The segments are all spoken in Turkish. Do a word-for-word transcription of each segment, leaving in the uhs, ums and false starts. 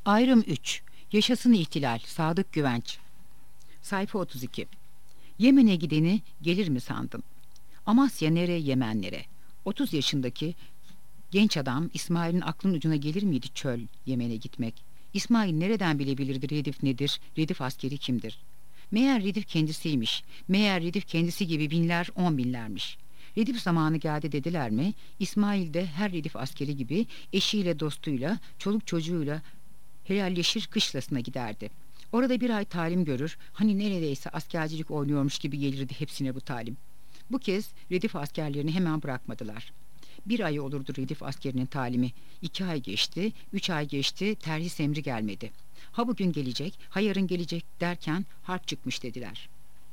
Ayrım üç. Yaşasın ihtilal. Sadık Güvenç. Sayfa otuz iki. Yemen'e gideni gelir mi sandın? Amasya nere, Yemen nere? otuz yaşındaki genç adam İsmail'in aklının ucuna gelir miydi çöl Yemen'e gitmek? İsmail nereden bilebilirdi Redif nedir, Redif askeri kimdir? Meğer Redif kendisiymiş. Meğer Redif kendisi gibi binler, on binlermiş. Redif zamanı geldi dediler mi? İsmail de her Redif askeri gibi eşiyle, dostuyla, çoluk çocuğuyla helalleşir kışlasına giderdi. Orada bir ay talim görür, hani neredeyse askercilik oynuyormuş gibi gelirdi hepsine bu talim. Bu kez Redif askerlerini hemen bırakmadılar. Bir ay olurdu Redif askerinin talimi. İki ay geçti, üç ay geçti, terhis emri gelmedi. Ha bugün gelecek, ha yarın gelecek derken harp çıkmış dediler.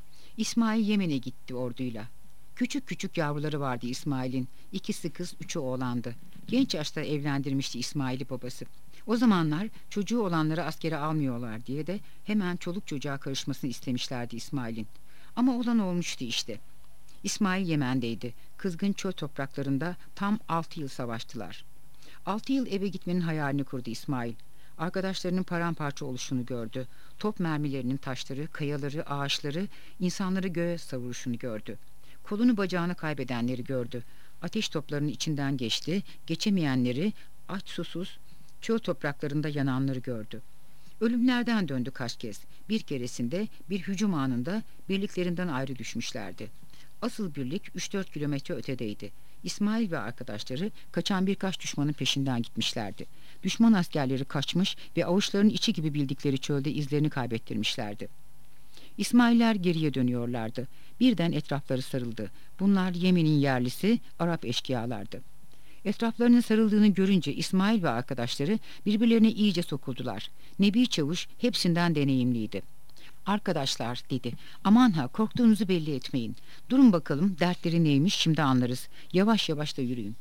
İsmail Yemen'e gitti orduyla. Küçük küçük yavruları vardı İsmail'in. İkisi kız, üçü oğlandı. Genç yaşta evlendirmişti İsmail'i babası. O zamanlar çocuğu olanları askere almıyorlar diye de hemen çoluk çocuğa karışmasını istemişlerdi İsmail'in. Ama olan olmuştu işte. İsmail Yemen'deydi. Kızgın çöl topraklarında tam altı yıl savaştılar. Altı yıl eve gitmenin hayalini kurdu İsmail. Arkadaşlarının paramparça oluşunu gördü. Top mermilerinin taşları, kayaları, ağaçları, insanları göğe savuruşunu gördü. Kolunu bacağını kaybedenleri gördü. Ateş toplarının içinden geçti. Geçemeyenleri, aç susuz çöl topraklarında yananları gördü. Ölümlerden döndü kaç kez. Bir keresinde bir hücum anında birliklerinden ayrı düşmüşlerdi. Asıl birlik üç dört kilometre ötedeydi. İsmail ve arkadaşları kaçan birkaç düşmanın peşinden gitmişlerdi. Düşman askerleri kaçmış ve avuçlarının içi gibi bildikleri çölde izlerini kaybettirmişlerdi. İsmailler geriye dönüyorlardı. Birden etrafları sarıldı. Bunlar Yemen'in yerlisi Arap eşkıyalardı. Etraflarının sarıldığını görünce İsmail ve arkadaşları birbirlerine iyice sokuldular. Nebi Çavuş hepsinden deneyimliydi. "Arkadaşlar," dedi, "aman ha, korktuğunuzu belli etmeyin. Durun bakalım dertleri neymiş, şimdi anlarız. Yavaş yavaş da yürüyün."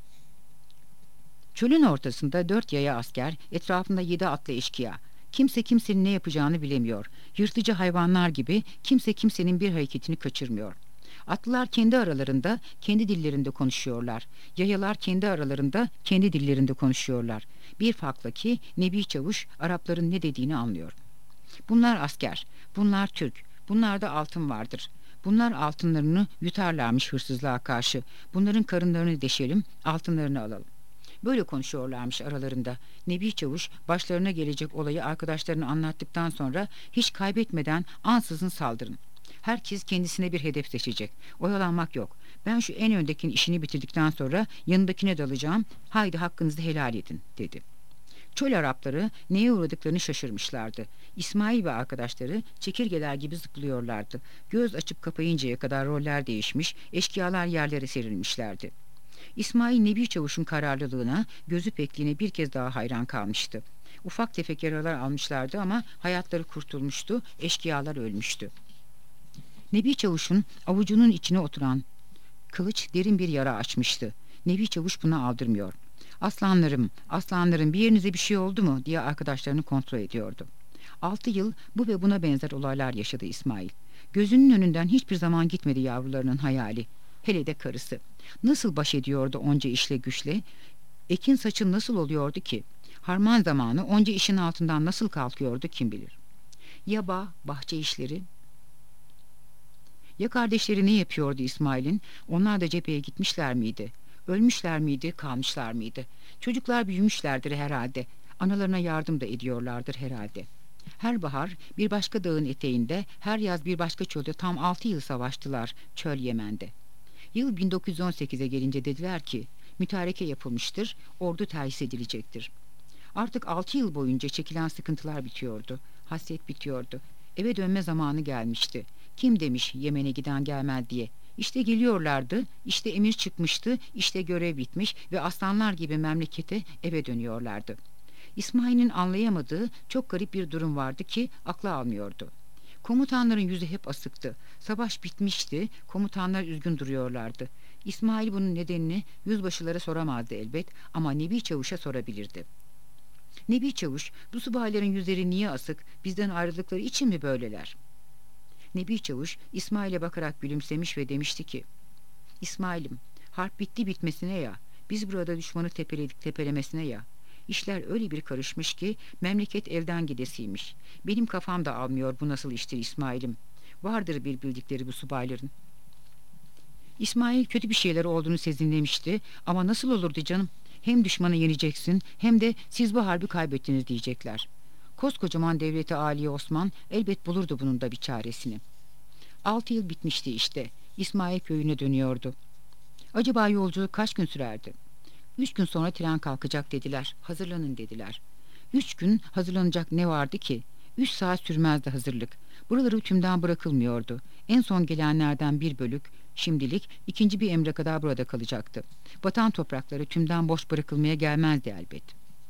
Çölün ortasında dört yaya asker, etrafında yedi atlı eşkıya. Kimse kimsenin ne yapacağını bilemiyor. Yırtıcı hayvanlar gibi kimse kimsenin bir hareketini kaçırmıyor. Atlılar kendi aralarında, kendi dillerinde konuşuyorlar. Yayalar kendi aralarında, kendi dillerinde konuşuyorlar. Bir farkla ki Nebi Çavuş Arapların ne dediğini anlıyor. "Bunlar asker, bunlar Türk, bunlarda altın vardır. Bunlar altınlarını yutarlarmış hırsızlığa karşı. Bunların karınlarını deşelim, altınlarını alalım." Böyle konuşuyorlarmış aralarında. Nebi Çavuş başlarına gelecek olayı arkadaşlarına anlattıktan sonra hiç kaybetmeden ansızın saldırın. Herkes kendisine bir hedef seçecek. Oyalanmak yok. Ben şu en öndekinin işini bitirdikten sonra yanındakine dalacağım. Haydi hakkınızı helal edin, dedi. Çöl Arapları neye uğradıklarını şaşırmışlardı. İsmail ve arkadaşları çekirgeler gibi zıplıyorlardı. Göz açıp kapayıncaya kadar roller değişmiş, eşkıyalar yerlere serilmişlerdi. İsmail Nebi Çavuş'un kararlılığına, gözü pekliğine bir kez daha hayran kalmıştı. Ufak tefek yaralar almışlardı ama hayatları kurtulmuştu, eşkıyalar ölmüştü. Nebi Çavuş'un avucunun içine oturan kılıç derin bir yara açmıştı. Nebi Çavuş buna aldırmıyor. "Aslanlarım, aslanlarım, bir yerinize bir şey oldu mu?" diye arkadaşlarını kontrol ediyordu. Altı yıl bu ve buna benzer olaylar yaşadı İsmail. Gözünün önünden hiçbir zaman gitmedi yavrularının hayali. Hele de karısı. Nasıl baş ediyordu onca işle güçle? Ekin saçı nasıl oluyordu ki? Harman zamanı onca işin altından nasıl kalkıyordu kim bilir? Ya bağ, bahçe işleri? Ya kardeşleri ne yapıyordu İsmail'in? Onlar da cepheye gitmişler miydi? Ölmüşler miydi, kalmışlar mıydı? Çocuklar büyümüşlerdir herhalde. Analarına yardım da ediyorlardır herhalde. Her bahar bir başka dağın eteğinde, her yaz bir başka çölde tam altı yıl savaştılar çöl Yemen'de. Yıl bin dokuz yüz on sekize gelince dediler ki, mütareke yapılmıştır, ordu terhis edilecektir. Artık altı yıl boyunca çekilen sıkıntılar bitiyordu, hasret bitiyordu. Eve dönme zamanı gelmişti. Kim demiş Yemen'e giden gelmez diye. İşte geliyorlardı, işte emir çıkmıştı, işte görev bitmiş ve aslanlar gibi memlekete, eve dönüyorlardı. İsmail'in anlayamadığı çok garip bir durum vardı ki akla almıyordu. Komutanların yüzü hep asıktı. Savaş bitmişti, komutanlar üzgün duruyorlardı. İsmail bunun nedenini yüzbaşılara soramazdı elbet ama Nebi Çavuş'a sorabilirdi. "Nebi Çavuş, bu subayların yüzleri niye asık, bizden ayrıldıkları için mi böyleler?" Nebi Çavuş İsmail'e bakarak gülümsemiş ve demişti ki, "İsmail'im, harp bitti bitmesine ya, biz burada düşmanı tepeledik tepelemesine ya. İşler öyle bir karışmış ki memleket elden gidesiymiş. Benim kafam da almıyor bu nasıl iştir İsmail'im. Vardır bir bildikleri bu subayların. İsmail kötü bir şeyler olduğunu sezinlemişti ama nasıl olurdu canım? Hem düşmanı yeneceksin hem de siz bu harbi kaybettiniz diyecekler. Koskocaman devleti Aliye Osman elbet bulurdu bunun da bir çaresini. Altı yıl bitmişti işte. İsmail köyüne dönüyordu. Acaba yolculuk kaç gün sürerdi? Üç gün sonra tren kalkacak dediler. Hazırlanın dediler. Üç gün hazırlanacak ne vardı ki? Üç saat sürmezdi hazırlık. Buraları tümden bırakılmıyordu. En son gelenlerden bir bölük, şimdilik ikinci bir emre kadar burada kalacaktı. Vatan toprakları tümden boş bırakılmaya gelmezdi elbet.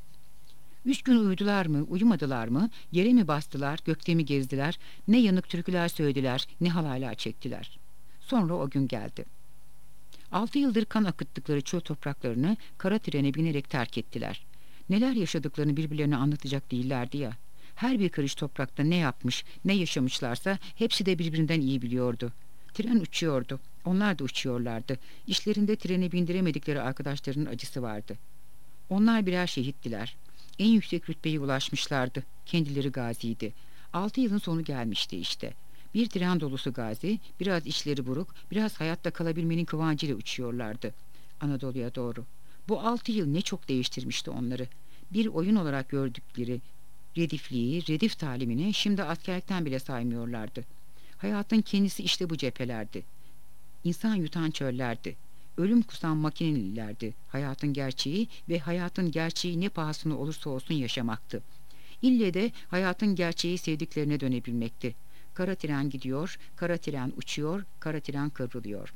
Üç gün uyudular mı, uyumadılar mı, yere mi bastılar, gökte mi gezdiler, ne yanık türküler söylediler, ne halaylar çektiler. Sonra o gün geldi. Altı yıldır kan akıttıkları çöl topraklarını kara trene binerek terk ettiler. Neler yaşadıklarını birbirlerine anlatacak değillerdi ya. Her bir karış toprakta ne yapmış, ne yaşamışlarsa hepsi de birbirinden iyi biliyordu. Tren uçuyordu, onlar da uçuyorlardı. İşlerinde trene bindiremedikleri arkadaşlarının acısı vardı. Onlar birer şehittiler. En yüksek rütbeye ulaşmışlardı. Kendileri gaziydi. Altı yılın sonu gelmişti işte. Bir tren dolusu gazi, biraz işleri buruk, biraz hayatta kalabilmenin kıvancıyla uçuyorlardı Anadolu'ya doğru. Bu altı yıl ne çok değiştirmişti onları. Bir oyun olarak gördükleri redifliği, redif talimini şimdi askerlikten bile saymıyorlardı. Hayatın kendisi işte bu cephelerdi. İnsan yutan çöllerdi. Ölüm kusan makinelilerdi. Hayatın gerçeği ve hayatın gerçeği ne pahasına olursa olsun yaşamaktı. İlle de hayatın gerçeği sevdiklerine dönebilmekti. Kara tren gidiyor, kara tren uçuyor, kara tren kıvrılıyor.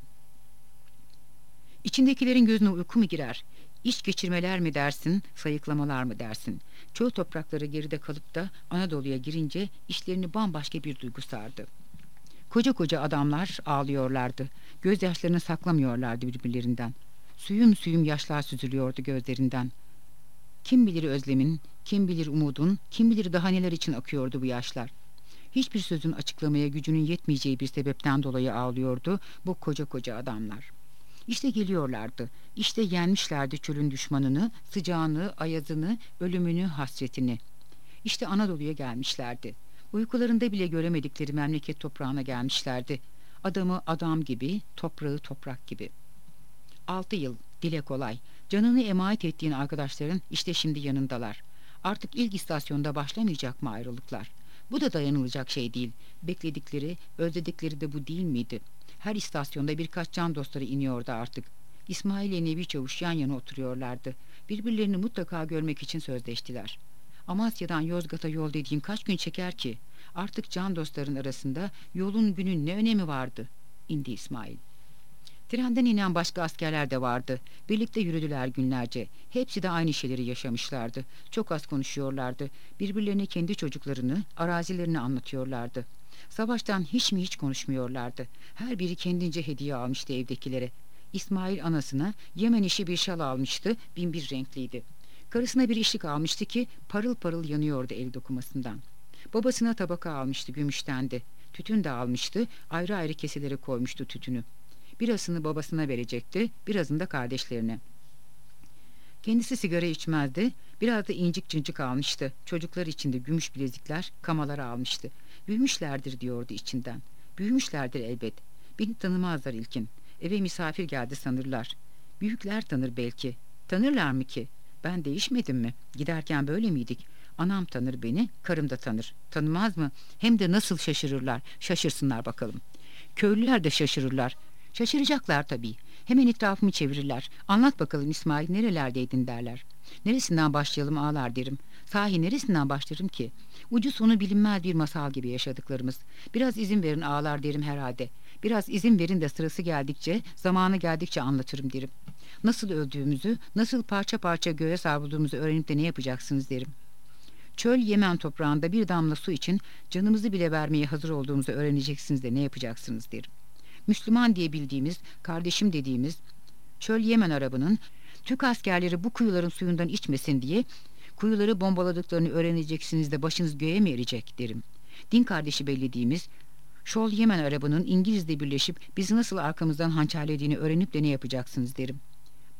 İçindekilerin gözüne uyku mu girer? İç geçirmeler mi dersin, sayıklamalar mı dersin? Çöl toprakları geride kalıp da Anadolu'ya girince işlerini bambaşka bir duygu sardı. Koca koca adamlar ağlıyorlardı. Gözyaşlarını saklamıyorlardı birbirlerinden. Suyum suyum yaşlar süzülüyordu gözlerinden. Kim bilir özlemin, kim bilir umudun, kim bilir daha neler için akıyordu bu yaşlar. Hiçbir sözün açıklamaya gücünün yetmeyeceği bir sebepten dolayı ağlıyordu bu koca koca adamlar. İşte geliyorlardı. İşte yenmişlerdi çölün düşmanını, sıcağını, ayazını, ölümünü, hasretini. İşte Anadolu'ya gelmişlerdi. Uykularında bile göremedikleri memleket toprağına gelmişlerdi. Adamı adam gibi, toprağı toprak gibi. Altı yıl, dile kolay. Canını emanet ettiğin arkadaşların işte şimdi yanındalar. Artık ilk istasyonda başlamayacak mı ayrılıklar? Bu da dayanılacak şey değil. Bekledikleri, özledikleri de bu değil miydi? Her istasyonda birkaç can dostları iniyordu artık. İsmail ile Nebi Çavuş yan yana oturuyorlardı. Birbirlerini mutlaka görmek için sözleştiler. Amasya'dan Yozgat'a yol dediğin kaç gün çeker ki? Artık can dostların arasında yolun günün ne önemi vardı? İndi İsmail. Trenden inen başka askerler de vardı. Birlikte yürüdüler günlerce. Hepsi de aynı şeyleri yaşamışlardı. Çok az konuşuyorlardı. Birbirlerine kendi çocuklarını, arazilerini anlatıyorlardı. Savaştan hiç mi hiç konuşmuyorlardı. Her biri kendince hediye almıştı evdekilere. İsmail anasına Yemen işi bir şal almıştı, bin bir renkliydi. Karısına bir işlik almıştı ki parıl parıl yanıyordu el dokumasından. Babasına tabaka almıştı, gümüştendi. Tütün de almıştı, ayrı ayrı keselere koymuştu tütünü. Birasını babasına verecekti, birazını da kardeşlerine. Kendisi sigara içmezdi, biraz da incik cincik almıştı. Çocuklar için de gümüş bilezikler, kamalar almıştı. Büyümüşlerdir diyordu içinden. Büyümüşlerdir elbet. Beni tanımazlar ilkin. Eve misafir geldi sanırlar. Büyükler tanır belki. Tanırlar mı ki? Ben değişmedim mi? Giderken böyle miydik? Anam tanır beni, karım da tanır. Tanımaz mı? Hem de nasıl şaşırırlar. Şaşırsınlar bakalım. Köylüler de şaşırırlar. Şaşıracaklar tabii. Hemen etrafımı çevirirler. Anlat bakalım İsmail, nerelerdeydin derler. Neresinden başlayalım ağlar derim. Sahi neresinden başlarım ki? Ucu sonu bilinmez bir masal gibi yaşadıklarımız. Biraz izin verin ağlar derim herhalde. Biraz izin verin de sırası geldikçe, zamanı geldikçe anlatırım derim. Nasıl öldüğümüzü, nasıl parça parça göğe savrulduğumuzu öğrenip de ne yapacaksınız derim. Çöl Yemen toprağında bir damla su için canımızı bile vermeye hazır olduğumuzu öğreneceksiniz de ne yapacaksınız derim. Müslüman diye bildiğimiz, kardeşim dediğimiz Çöl Yemen Arabının Türk askerleri bu kuyuların suyundan içmesin diye kuyuları bombaladıklarını öğreneceksiniz de başınız göğe mi erecek derim. Din kardeşi bellediğimiz Şol Yemen Arabının İngiliz'le birleşip bizi nasıl arkamızdan hançerlediğini öğrenip de ne yapacaksınız derim.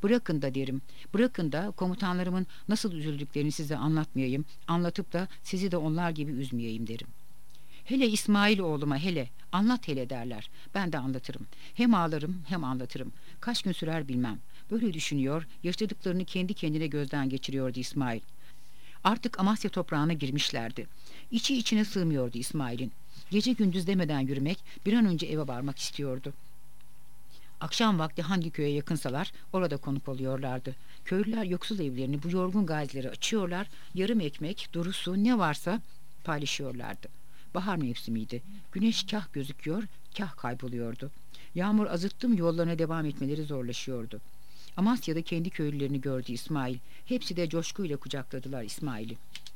Bırakın da derim. Bırakın da komutanlarımın nasıl üzüldüklerini size anlatmayayım. Anlatıp da sizi de onlar gibi üzmeyeyim derim. Hele İsmail oğluma hele, anlat hele derler. Ben de anlatırım. Hem ağlarım hem anlatırım. Kaç gün sürer bilmem. Böyle düşünüyor, yaşadıklarını kendi kendine gözden geçiriyordu İsmail. Artık Amasya toprağına girmişlerdi. İçi içine sığmıyordu İsmail'in. Gece gündüz demeden yürümek, bir an önce eve varmak istiyordu. Akşam vakti hangi köye yakınsalar orada konuk oluyorlardı. Köylüler yoksul evlerini bu yorgun gazileri açıyorlar, yarım ekmek, duru su ne varsa paylaşıyorlardı. Bahar mevsimiydi. Güneş kah gözüküyor, kah kayboluyordu. Yağmur azıttım yollarına devam etmeleri zorlaşıyordu. Amasya'da kendi köylülerini gördü İsmail. Hepsi de coşkuyla kucakladılar İsmail'i.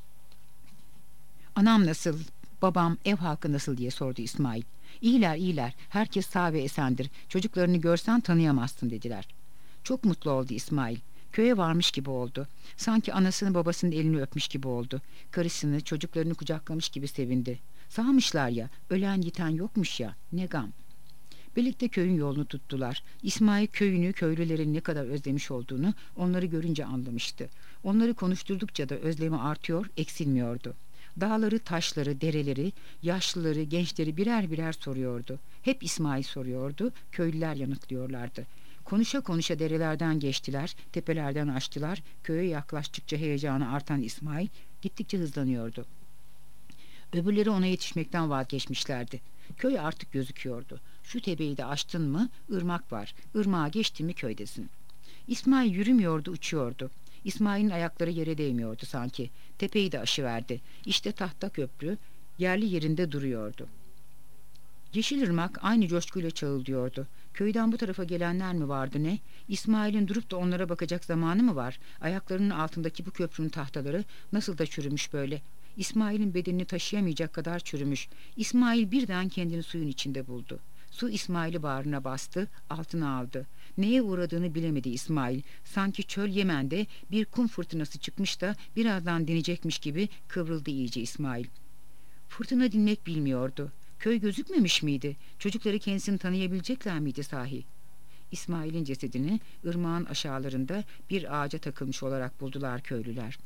Anam nasıl, babam, ev halkı nasıl diye sordu İsmail. İyiler iyiler, herkes sağ ve esendir. Çocuklarını görsen tanıyamazsın dediler. Çok mutlu oldu İsmail. Köye varmış gibi oldu. Sanki anasını babasının elini öpmüş gibi oldu. Karısını, çocuklarını kucaklamış gibi sevindi. Sağmışlar ya, ölen yiten yokmuş ya, ne gam. Birlikte köyün yolunu tuttular. İsmail köyünü, köylülerin ne kadar özlemiş olduğunu onları görünce anlamıştı. Onları konuşturdukça da özlemi artıyor, eksilmiyordu. Dağları, taşları, dereleri, yaşlıları, gençleri birer birer soruyordu. Hep İsmail soruyordu, köylüler yanıtlıyorlardı. Konuşa konuşa derelerden geçtiler, tepelerden aştılar. Köye yaklaştıkça heyecanı artan İsmail gittikçe hızlanıyordu. Öbürleri ona yetişmekten vazgeçmişlerdi. Köy artık gözüküyordu. Şu tepeyi de aştın mı ırmak var. Irmağa geçtin mi köydesin. İsmail yürümüyordu, uçuyordu. İsmail'in ayakları yere değmiyordu sanki. Tepeyi de aşıverdi. İşte tahta köprü yerli yerinde duruyordu. Yeşilırmak aynı coşkuyla çağıldıyordu. Köyden bu tarafa gelenler mi vardı ne? İsmail'in durup da onlara bakacak zamanı mı var? Ayaklarının altındaki bu köprünün tahtaları nasıl da çürümüş böyle. İsmail'in bedenini taşıyamayacak kadar çürümüş. İsmail birden kendini suyun içinde buldu. Su İsmail'i bağrına bastı, altına aldı. Neye uğradığını bilemedi İsmail. Sanki çöl Yemen'de bir kum fırtınası çıkmış da birazdan dinecekmiş gibi kıvrıldı iyice İsmail. Fırtına dinmek bilmiyordu. Köy gözükmemiş miydi? Çocukları kendisini tanıyabilecekler miydi sahi? İsmail'in cesedini ırmağın aşağılarında bir ağaca takılmış olarak buldular köylüler.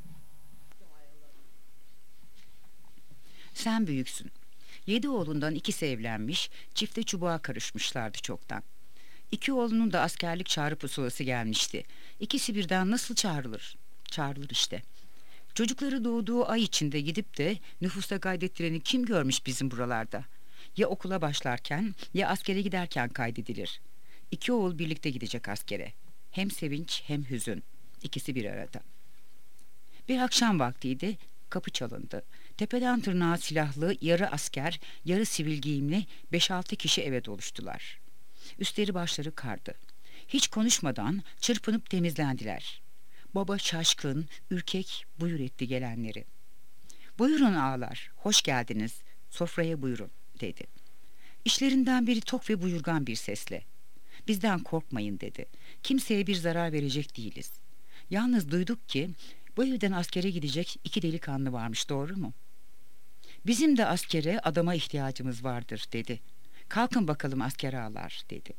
Sen büyüksün. Yedi oğlundan ikisi evlenmiş, çifte çubuğa karışmışlardı çoktan. İki oğlunun da askerlik çağrı pusulası gelmişti. İkisi birden nasıl çağrılır? Çağrılır işte. Çocukları doğduğu ay içinde gidip de nüfusa kaydettireni kim görmüş bizim buralarda? Ya okula başlarken ya askere giderken kaydedilir. İki oğul birlikte gidecek askere. Hem sevinç hem hüzün. İkisi bir arada. Bir akşam vaktiydi, kapı çalındı. Tepeden tırnağa silahlı, yarı asker, yarı sivil giyimli beş altı kişi eve doluştular. Üstleri başları kardı. Hiç konuşmadan çırpınıp temizlendiler. Baba şaşkın, ürkek buyur etti gelenleri. "Buyurun ağalar, hoş geldiniz, sofraya buyurun," dedi. İşlerinden biri tok ve buyurgan bir sesle. "Bizden korkmayın," dedi. "Kimseye bir zarar verecek değiliz. Yalnız duyduk ki bu evden askere gidecek iki delikanlı varmış, doğru mu?" "Bizim de askere, adama ihtiyacımız vardır," dedi. "Kalkın bakalım asker ağalar," dedi.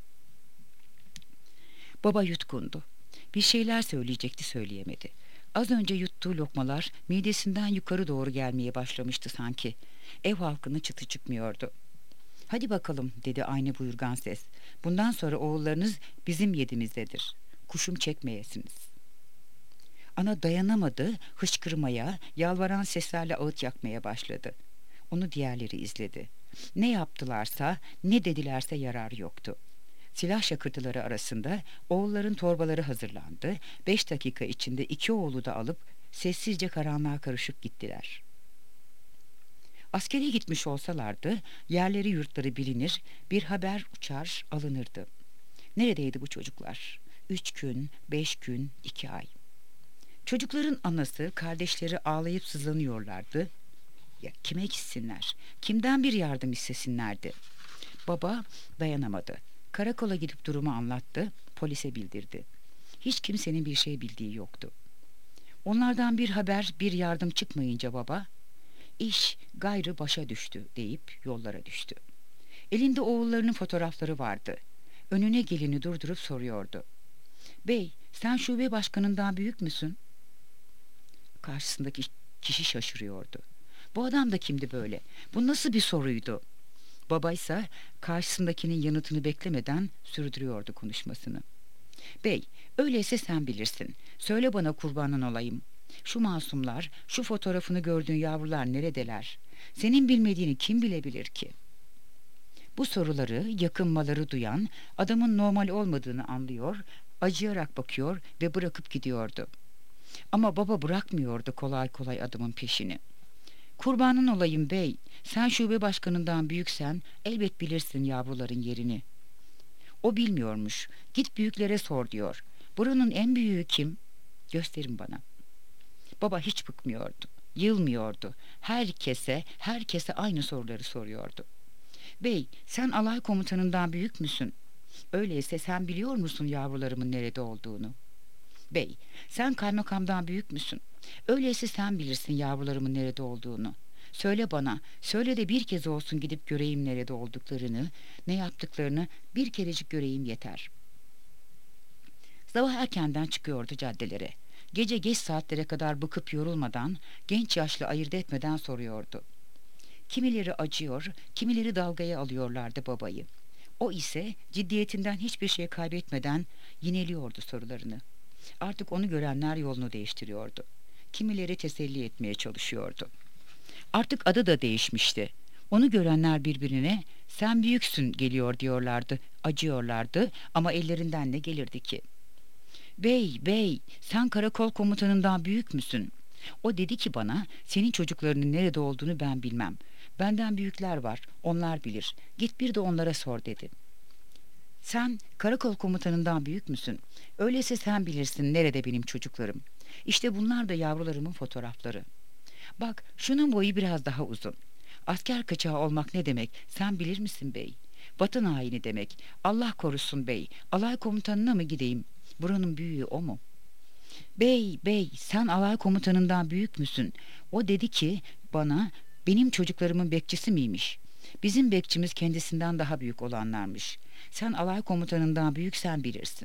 Baba yutkundu. Bir şeyler söyleyecekti, söyleyemedi. Az önce yuttuğu lokmalar midesinden yukarı doğru gelmeye başlamıştı sanki. Ev halkının çıtı çıkmıyordu. "Hadi bakalım," dedi aynı buyurgan ses. "Bundan sonra oğullarınız bizim yedimizdedir. Kuşum çekmeyesiniz." Ana dayanamadı, hıçkırmaya, yalvaran seslerle ağıt yakmaya başladı. Onu diğerleri izledi. Ne yaptılarsa, ne dedilerse yarar yoktu. Silah şakırtıları arasında oğulların torbaları hazırlandı. Beş dakika içinde iki oğlu da alıp sessizce karanlığa karışıp gittiler. Askere gitmiş olsalardı yerleri yurtları bilinir, bir haber uçar alınırdı. Neredeydi bu çocuklar? Üç gün, beş gün, iki ay. Çocukların anası, kardeşleri ağlayıp sızlanıyorlardı. Ya kime gitsinler? Kimden bir yardım istesinlerdi? Baba dayanamadı. Karakola gidip durumu anlattı, polise bildirdi. Hiç kimsenin bir şey bildiği yoktu. Onlardan bir haber, bir yardım çıkmayınca baba, "İş gayrı başa düştü," deyip yollara düştü. Elinde oğullarının fotoğrafları vardı. Önüne geleni durdurup soruyordu. Bey, sen şube başkanından büyük müsün? Karşısındaki kişi şaşırıyordu. Bu adam da kimdi böyle? Bu nasıl bir soruydu? Baba ise karşısındakinin yanıtını beklemeden sürdürüyordu konuşmasını. Bey, öyleyse sen bilirsin. Söyle bana, kurbanın olayım. Şu masumlar, şu fotoğrafını gördüğün yavrular neredeler? Senin bilmediğini kim bilebilir ki? Bu soruları, yakınmaları duyan, adamın normal olmadığını anlıyor, acıyarak bakıyor ve bırakıp gidiyordu. Ama baba bırakmıyordu kolay kolay adamın peşini. Kurbanın olayım bey, sen şube başkanından büyüksen elbet bilirsin yavruların yerini. O bilmiyormuş, git büyüklere sor diyor. Buranın en büyüğü kim? Gösterin bana. Baba hiç bıkmıyordu, yılmıyordu. Herkese, herkese aynı soruları soruyordu. Bey, sen alay komutanından büyük müsün? Öyleyse sen biliyor musun yavrularımın nerede olduğunu? Bey, sen kaymakamdan büyük müsün? Öyleyse sen bilirsin yavrularımın nerede olduğunu. Söyle bana, söyle de bir kez olsun gidip göreyim nerede olduklarını, ne yaptıklarını bir kerecik göreyim yeter. Sabah erkenden çıkıyordu caddelere. Gece geç saatlere kadar bıkıp yorulmadan, genç yaşlı ayırt etmeden soruyordu. Kimileri acıyor, kimileri dalgaya alıyorlardı babayı. O ise ciddiyetinden hiçbir şey kaybetmeden yineliyordu sorularını. Artık onu görenler yolunu değiştiriyordu. Kimileri teselli etmeye çalışıyordu. Artık adı da değişmişti. Onu görenler birbirine sen büyüksün geliyor diyorlardı, acıyorlardı ama ellerinden ne gelirdi ki? Bey, bey, sen karakol komutanından büyük müsün? O dedi ki bana, senin çocuklarının nerede olduğunu ben bilmem. Benden büyükler var, onlar bilir. Git bir de onlara sor dedi. Sen karakol komutanından büyük müsün? Öyleyse sen bilirsin nerede benim çocuklarım. İşte bunlar da yavrularımın fotoğrafları. Bak, şunun boyu biraz daha uzun. Asker kaçağı olmak ne demek? Sen bilir misin bey? Vatan haini demek. Allah korusun bey. Alay komutanına mı gideyim? Buranın büyüğü o mu? Bey, bey, sen alay komutanından büyük müsün? O dedi ki bana, benim çocuklarımın bekçisi miymiş? Bizim bekçimiz kendisinden daha büyük olanlarmış. Sen alay komutanından büyüksen bilirsin.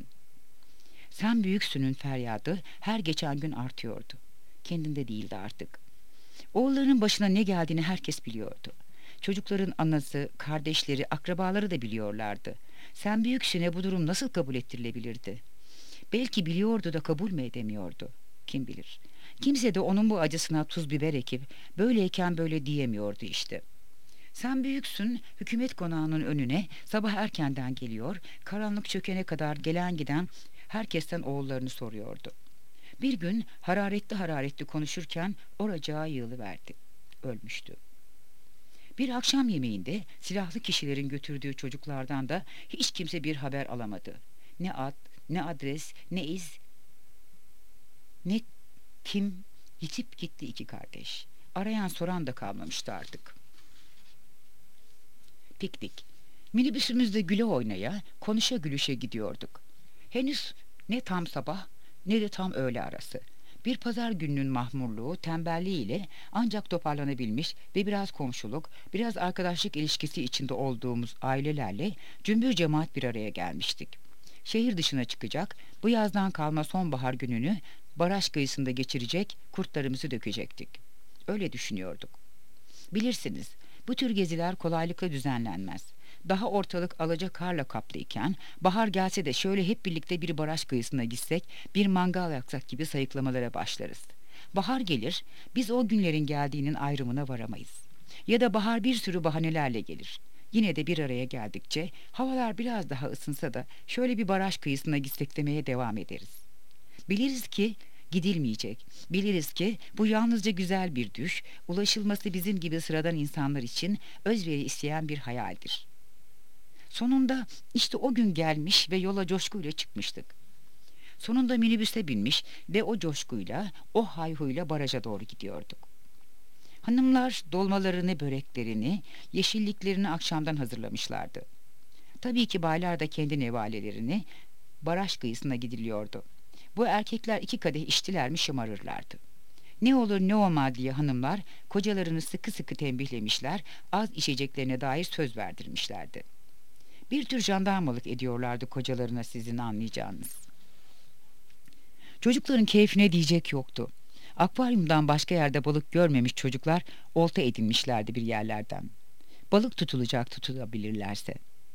Sen büyüksünün feryadı her geçen gün artıyordu. Kendinde değildi artık. Oğullarının başına ne geldiğini herkes biliyordu. Çocukların anası, kardeşleri, akrabaları da biliyorlardı. Sen büyüksüne bu durum nasıl kabul ettirilebilirdi? Belki biliyordu da kabul mü edemiyordu? Kim bilir? Kimse de onun bu acısına tuz biber ekip böyleyken böyle diyemiyordu işte. Sen büyüksün, hükümet konağının önüne sabah erkenden geliyor, karanlık çökene kadar gelen giden herkesten oğullarını soruyordu. Bir gün hararetli hararetli konuşurken oracağı yığılıverdi. Ölmüştü. Bir akşam yemeğinde silahlı kişilerin götürdüğü çocuklardan da hiç kimse bir haber alamadı. Ne ad, ne adres, ne iz, ne kim, yitip gitti iki kardeş. Arayan soran da kalmamıştı artık. Piknik. Minibüsümüzde güle oynaya, konuşa gülüşe gidiyorduk. Henüz ne tam sabah ne de tam öğle arası. Bir pazar gününün mahmurluğu, tembelliğiyle ancak toparlanabilmiş ve biraz komşuluk, biraz arkadaşlık ilişkisi içinde olduğumuz ailelerle cümbür cemaat bir araya gelmiştik. Şehir dışına çıkacak, bu yazdan kalma sonbahar gününü baraj kıyısında geçirecek, kurtlarımızı dökecektik. Öyle düşünüyorduk. Bilirsiniz, bu tür geziler kolaylıkla düzenlenmez. Daha ortalık alaca karla kaplı iken, bahar gelse de şöyle hep birlikte bir baraj kıyısına gitsek, bir mangal yaksak gibi sayıklamalara başlarız. Bahar gelir, biz o günlerin geldiğinin ayrımına varamayız. Ya da bahar bir sürü bahanelerle gelir. Yine de bir araya geldikçe, havalar biraz daha ısınsa da şöyle bir baraj kıyısına gitsek demeye devam ederiz. Biliriz ki gidilmeyecek. Biliriz ki bu yalnızca güzel bir düş, ulaşılması bizim gibi sıradan insanlar için özveri isteyen bir hayaldir. Sonunda işte o gün gelmiş ve yola coşkuyla çıkmıştık. Sonunda minibüse binmiş ve o coşkuyla, o hayhuyla baraja doğru gidiyorduk. Hanımlar dolmalarını, böreklerini, yeşilliklerini akşamdan hazırlamışlardı. Tabii ki baylar da kendi nevalelerini, baraj kıyısına gidiliyordu. Bu erkekler iki kadeh içtiler mi şımarırlardı. Ne olur ne olmaz diye hanımlar kocalarını sıkı sıkı tembihlemişler, az içeceklerine dair söz verdirmişlerdi. Bir tür jandarmalık ediyorlardı kocalarına, sizin anlayacağınız. Çocukların keyfine diyecek yoktu. Akvaryumdan başka yerde balık görmemiş çocuklar olta edinmişlerdi bir yerlerden. Balık tutulacak tutulabilirlerse.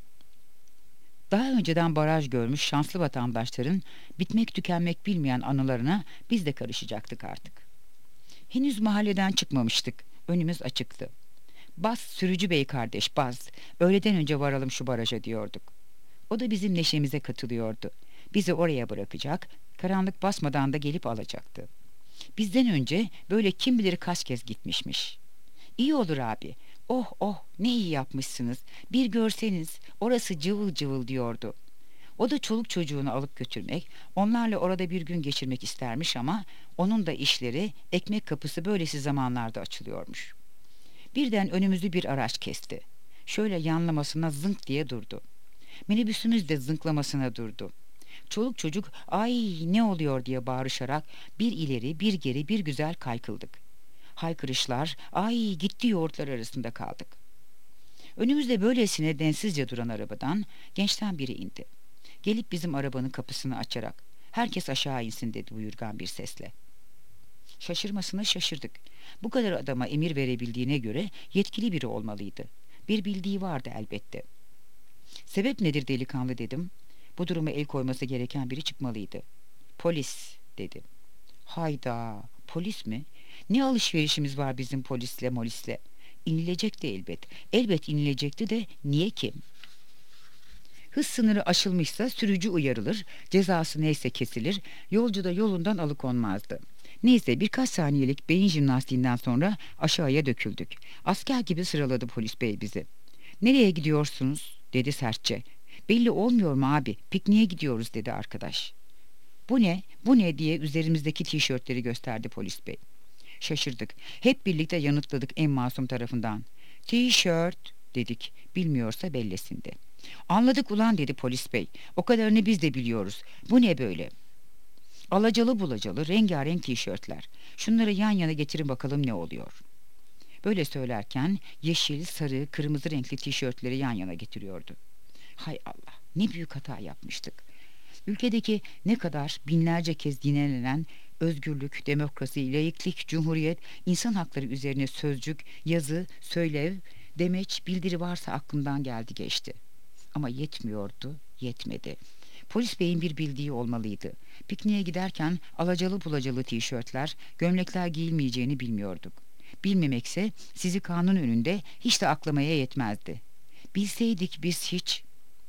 Daha önceden baraj görmüş şanslı vatandaşların bitmek tükenmek bilmeyen anılarına biz de karışacaktık artık. Henüz mahalleden çıkmamıştık. Önümüz açıktı. Bas sürücü bey kardeş bas. Öğleden önce varalım şu baraja diyorduk. O da bizim neşemize katılıyordu. Bizi oraya bırakacak, karanlık basmadan da gelip alacaktı. Bizden önce böyle kim bilir kaç kez gitmişmiş. İyi olur abi. Oh oh ne iyi yapmışsınız. Bir görseniz orası cıvıl cıvıl diyordu. O da çoluk çocuğunu alıp götürmek, onlarla orada bir gün geçirmek istermiş ama onun da işleri, ekmek kapısı böylesi zamanlarda açılıyormuş. Birden önümüzü bir araç kesti. Şöyle yanlamasına zınk diye durdu. Minibüsümüz de zınklamasına durdu. Çoluk çocuk ay ne oluyor diye bağırışarak bir ileri bir geri bir güzel kaykıldık. Haykırışlar ay gitti yoğurtlar arasında kaldık. Önümüzde böylesine densizce duran arabadan gençten biri indi. Gelip bizim arabanın kapısını açarak herkes aşağı insin dedi buyurgan bir sesle. Şaşırmasına şaşırdık. Bu kadar adama emir verebildiğine göre yetkili biri olmalıydı. Bir bildiği vardı elbette. Sebep nedir delikanlı dedim. Bu duruma el koyması gereken biri çıkmalıydı. Polis dedi. Hayda, polis mi? Ne alışverişimiz var bizim polisle molisle? İnilecekti elbet. Elbet inilecekti de niye ki? Hız sınırı aşılmışsa sürücü uyarılır, cezası neyse kesilir, yolcu da yolundan alıkonmazdı. Neyse birkaç saniyelik beyin jimnastiğinden sonra aşağıya döküldük. Asker gibi sıraladı polis bey bizi. Nereye gidiyorsunuz? Dedi sertçe. Belli olmuyor mu abi? Pikniğe gidiyoruz dedi arkadaş. Bu ne? Bu ne diye üzerimizdeki tişörtleri gösterdi polis bey. Şaşırdık. Hep birlikte yanıtladık en masum tarafından. Tişört dedik. Bilmiyorsa bellesin de. Anladık ulan dedi polis bey. O kadarını biz de biliyoruz. Bu ne böyle? Alacalı bulacalı rengarenk tişörtler. Şunları yan yana getirin bakalım ne oluyor. Böyle söylerken yeşil, sarı, kırmızı renkli tişörtleri yan yana getiriyordu. Hay Allah, ne büyük hata yapmıştık. Ülkedeki ne kadar binlerce kez dinlenen özgürlük, demokrasi, laiklik, cumhuriyet, insan hakları üzerine sözcük, yazı, söylev, demeç, bildiri varsa aklımdan geldi geçti. Ama yetmiyordu, yetmedi. Polis beyin bir bildiği olmalıydı. Pikniğe giderken alacalı bulacalı tişörtler, gömlekler giyilmeyeceğini bilmiyorduk. Bilmemekse sizi kanun önünde hiç de aklamaya yetmezdi. Bilseydik biz hiç...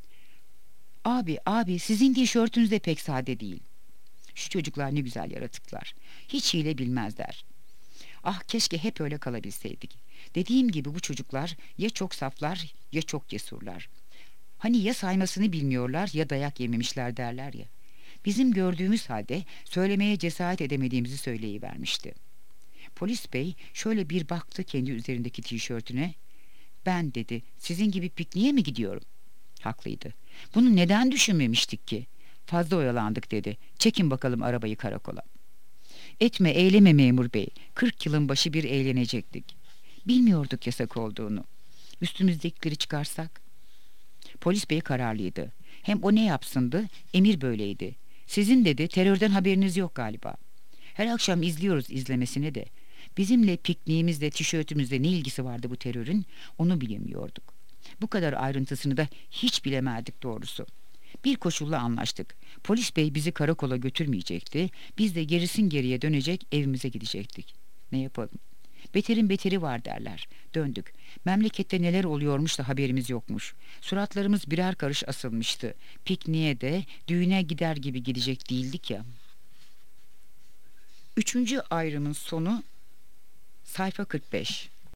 Abi, abi sizin tişörtünüz de pek sade değil. Şu çocuklar ne güzel yaratıklar. Hiç hile bilmezler. Ah keşke hep öyle kalabilseydik. Dediğim gibi bu çocuklar ya çok saflar ya çok cesurlar. Hani ya saymasını bilmiyorlar ya dayak yememişler derler ya. Bizim gördüğümüz halde söylemeye cesaret edemediğimizi söyleyivermişti. Polis bey şöyle bir baktı kendi üzerindeki tişörtüne. Ben dedi sizin gibi pikniğe mi gidiyorum? Haklıydı. Bunu neden düşünmemiştik ki? Fazla oyalandık dedi. Çekin bakalım arabayı karakola. Etme eyleme memur bey. Kırk yılın başı bir eğlenecektik. Bilmiyorduk yasak olduğunu. Üstümüzdekileri çıkarsak? Polis bey kararlıydı. Hem o ne yapsındı? Emir böyleydi. Sizin dedi terörden haberiniz yok galiba. Her akşam izliyoruz izlemesini de. Bizimle pikniğimizle tişörtümüzle ne ilgisi vardı bu terörün? Onu bilemiyorduk. Bu kadar ayrıntısını da hiç bilemezdik doğrusu. Bir koşulla anlaştık. Polis bey bizi karakola götürmeyecekti. Biz de gerisin geriye dönecek evimize gidecektik. Ne yapalım? Beterin beteri var derler. Döndük. Memlekette neler oluyormuş da haberimiz yokmuş. Suratlarımız birer karış asılmıştı. Pikniğe de düğüne gider gibi gidecek değildik ya. Üçüncü ayrımın sonu sayfa kırk beş.